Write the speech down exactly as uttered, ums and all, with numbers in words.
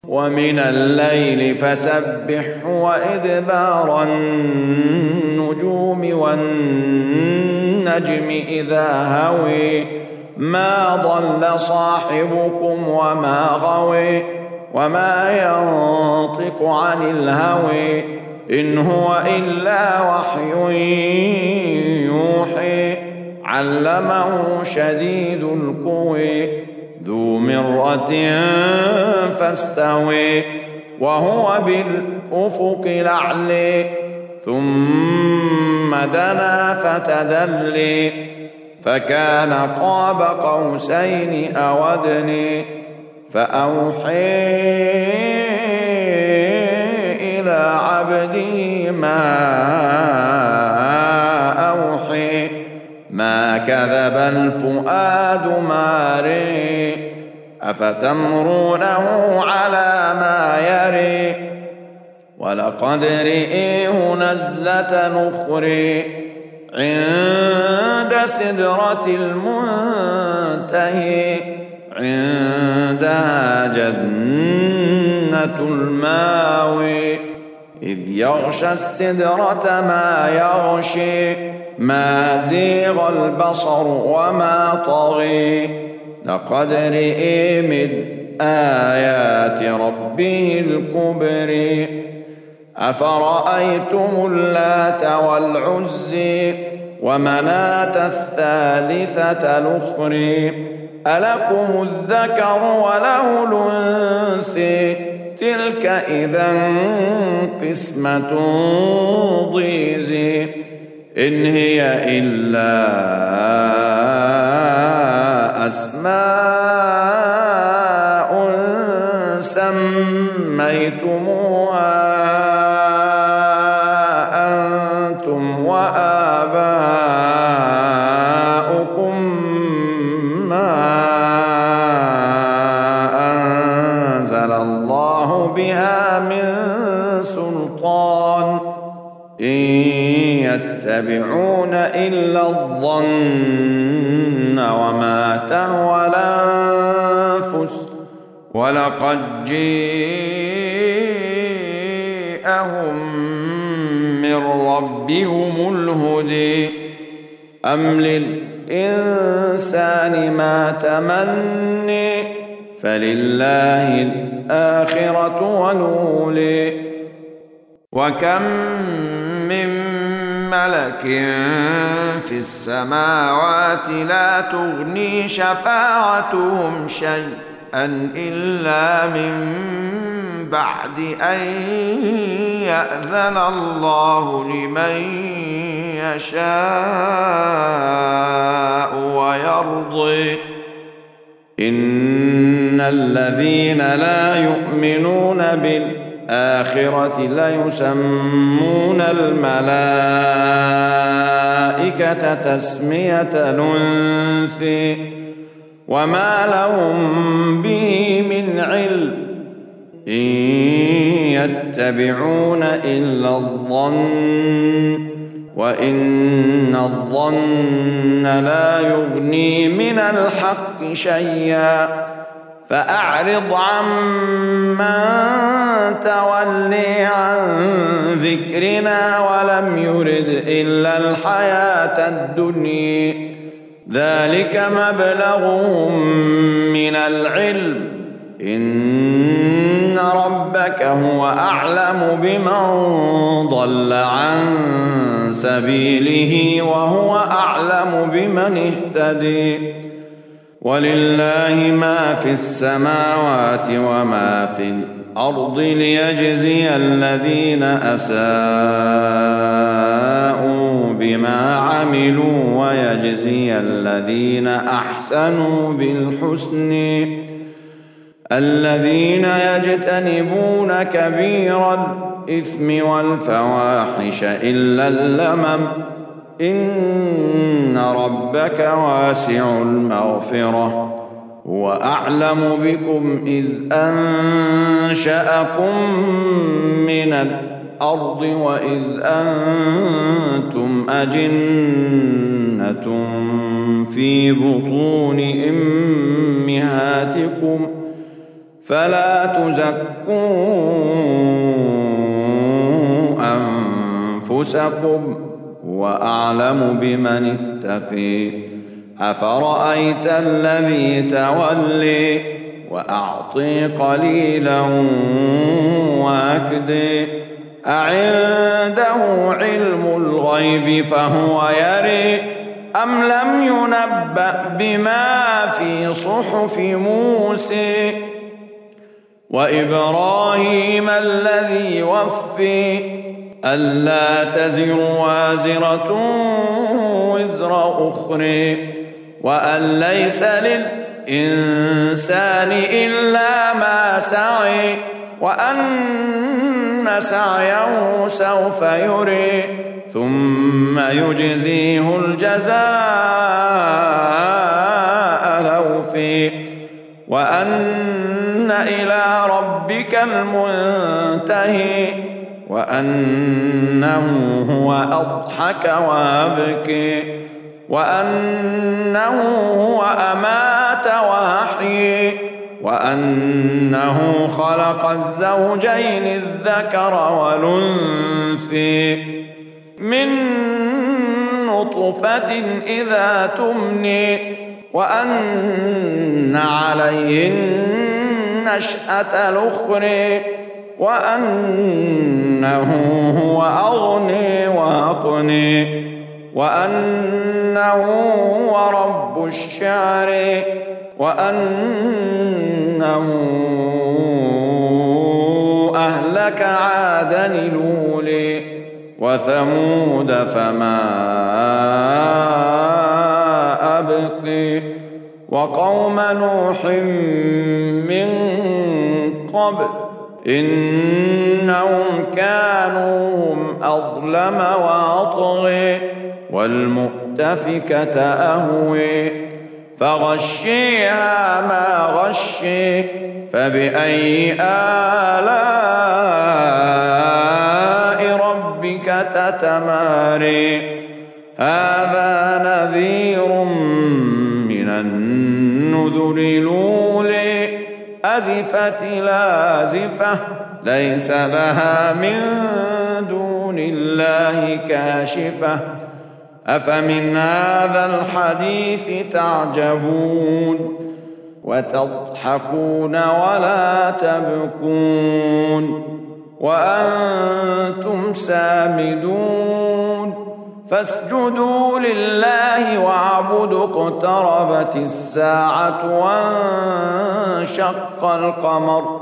ومن الليل فسبحه وإدبار النجوم والنجم إذا هوي ما ضل صاحبكم وما غوي وما ينطق عن الهوي إن هو إلا وحي يوحي علمه شديد القوى ذو مرة فاستوي وهو بالأفق الأعلى ثم دنا فتدلي فكان قاب قوسين أو أدنى فأوحي إلى عبده ما أوحي ما كذب الفؤاد ما رئ أفتمرونه على ما يري ولقد رئيه نزلة أخرى عند سدرة المنتهى عندها جنة الماوى إذ يغشى السدرة ما يغشي ما زيغ البصر وما طغي لقد رئي من آيات ربه الكبر أفرأيتم اللات والعزى ومناة الثالثة الأخرى ألكم الذكر وله الأنثى تلك إذا قسمة ضيزى إن هي إلا أسماء سميتموها أنتم وآباؤكم ما أنزل الله بها من سلطان إن يتبعون إلا الظن وما تهوى الأنفس ولقد جاءهم من ربهم الهدى أم للإنسان ما تمني فلله الآخرة والأولى وكم من ملك في السماوات لا تغني شفاعتهم شيئا إلا من بعد أن يأذن الله لمن يشاء ويرضي إن الذين لا يؤمنون بالآخرة الآخرة ليسمون الملائكة تسمية الأنثى وما لهم به من علم إن يتبعون إلا الظن وإن الظن لا يغني من الحق شيئا فأعرض عمن تولي عن ذكرنا ولم يرد إلا الحياة الدنيا ذلك مبلغهم من العلم إن ربك هو أعلم بمن ضل عن سبيله وهو أعلم بمن اهتدي ولله ما في السماوات وما في الأرض ليجزي الذين أساءوا بما عملوا ويجزي الذين أحسنوا بالحسن الذين يجتنبون كبير الإثم والفواحش إلا اللمم إن ربك واسع المغفرة هو أعلم بكم إذ أنشأكم من الأرض وإذ أنتم أجنة في بطون أمهاتكم فلا تزكوا أنفسكم هو أعلم بمن اتقي. أفرأيت الذي تولي وأعطي قليلا وأكدي أعنده علم الغيب فهو يري أم لم ينبأ بما في صحف موسى وإبراهيم الذي وفي ألا تزر وازرة وزر أخرى وأن ليس للإنسان إلا ما سعي وأن سعيه سوف يري ثم يجزيه الجزاء الأوفى وأن إلى ربك المنتهي وأنه هو أضحك وأبكي وأنه هو أمات وأحيي وأنه خلق الزوجين الذكر والأنثى من نطفة إذا تمني وأن عليه النشأة الأخرى وأنه هو أغني وأقني وأنه هو رب الشعر وأنه أهلك عادا الأولى وثمود فما أبقي وقوم نوح من قبل إنهم كانوا هم أظلم وأطغي والمؤتفكة أهوي فغشيها ما غشي فبأي آلاء ربك تتماري هذا نذير من النذر الأولى أزفت لازفة ليس لها من دون الله كاشفة أفمن هذا الحديث تعجبون وتضحكون ولا تبكون وأنتم سامدون فاسجدوا لله واعبدوا اقتربت الساعة وانشق القمر